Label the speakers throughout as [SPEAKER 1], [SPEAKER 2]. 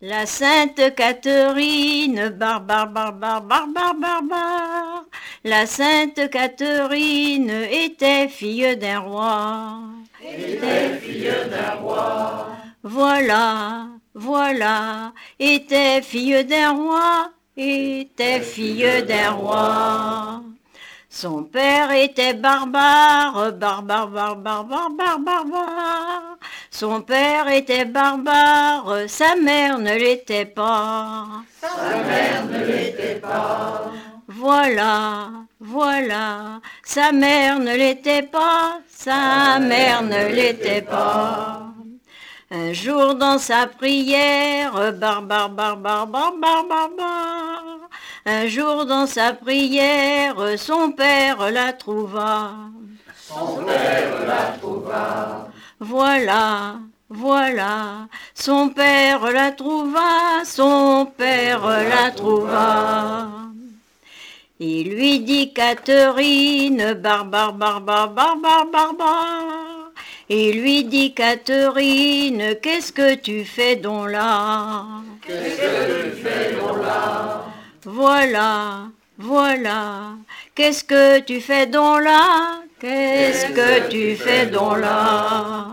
[SPEAKER 1] La Sainte Catherine, barbare, barbare, barbare, barbare. La Sainte Catherine était fille d'un roi.
[SPEAKER 2] Était fille d'un roi.
[SPEAKER 1] Voilà, voilà, était fille d'un roi, était fille d'un roi. Son père était barbare, barbare, barbare, barbare, barbare. Son père était barbare, sa mère ne l'était pas.
[SPEAKER 2] Sa mère ne l'était pas.
[SPEAKER 1] Voilà, voilà, sa mère ne l'était pas, sa mère ne l'était pas. Un jour dans sa prière, barbare, barbare, barbare, barbare. Un jour dans sa prière, son père la trouva.
[SPEAKER 2] Son père la trouva.
[SPEAKER 1] Voilà, voilà, son père la trouva, son père la trouva. Il lui dit Catherine, barbare, barbare, barbare, barbare. Il lui dit Catherine, qu'est-ce que tu fais donc là?
[SPEAKER 2] Qu'est-ce que tu fais donc là?
[SPEAKER 1] Voilà, voilà, qu'est-ce que tu fais donc là? Qu'est-ce que tu fais donc là?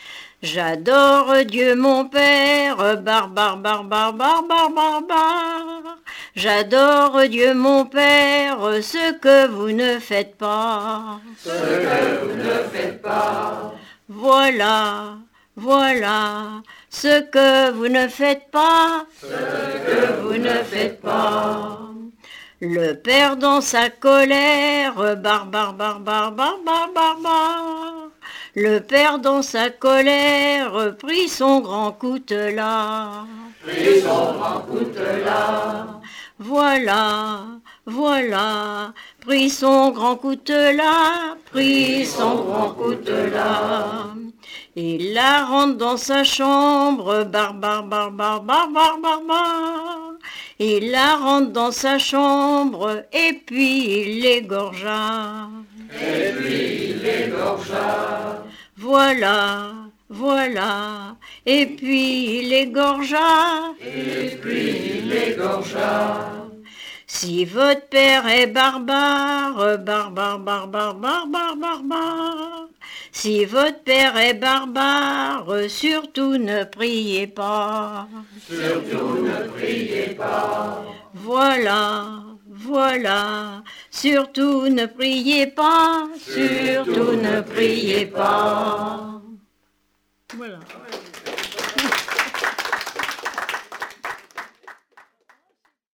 [SPEAKER 1] J'adore Dieu mon Père, barbare, barbare, barbare, barbare. J'adore Dieu mon Père, ce que vous ne faites pas.
[SPEAKER 2] Ce que vous ne faites pas.
[SPEAKER 1] Voilà, voilà, ce que vous ne faites pas.
[SPEAKER 2] Ce que vous ne faites pas.
[SPEAKER 1] Le Père dans sa colère, barbare, barbare, barbare, barbare. Le Père dans sa colère prit son grand coutelas.
[SPEAKER 2] Prit son grand coutelas.
[SPEAKER 1] Voilà, voilà, prit son grand coutelas, prit son grand coutelas. Il la rentre dans sa chambre, barbare, barbare, barbare, barbare. Il la rentre dans sa chambre et puis il l'égorgea.
[SPEAKER 2] Et puis il l'égorgea.
[SPEAKER 1] Voilà, voilà, et puis il l'égorgea.
[SPEAKER 2] Et puis il l'égorgea.
[SPEAKER 1] Si votre père est barbare, barbare, barbare, barbare, barbare. Si votre père est barbare, surtout ne priez pas.
[SPEAKER 2] Surtout ne priez pas.
[SPEAKER 1] Voilà, voilà, surtout ne priez pas, surtout ne priez pas. Voilà.